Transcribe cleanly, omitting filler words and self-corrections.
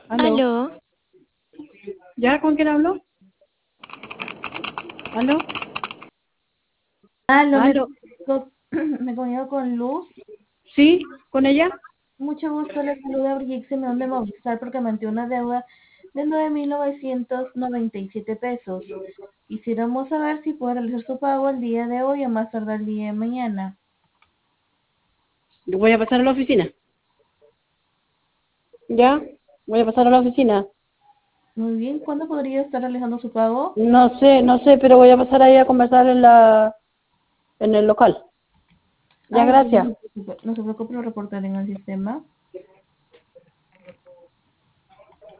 Aló. Aló, ¿Ya con quién hablo? Aló. Aló, Aló. me comunico con Luz. ¿Sí? ¿Con ella? Mucho gusto, le saluda Brigitte de Movistar porque mantiene una deuda de 9.997 pesos. Quisiéramos saber si puede realizar su pago el día de hoy o más tardar el día de mañana. Voy a pasar a la oficina. ¿Ya? Voy a pasar a la oficina. Muy bien, ¿cuándo podría estar realizando su pago? No sé, pero voy a pasar ahí a conversar en el local. Ya, Ah, ok, gracias. no se preocupe, lo reportaré en el sistema.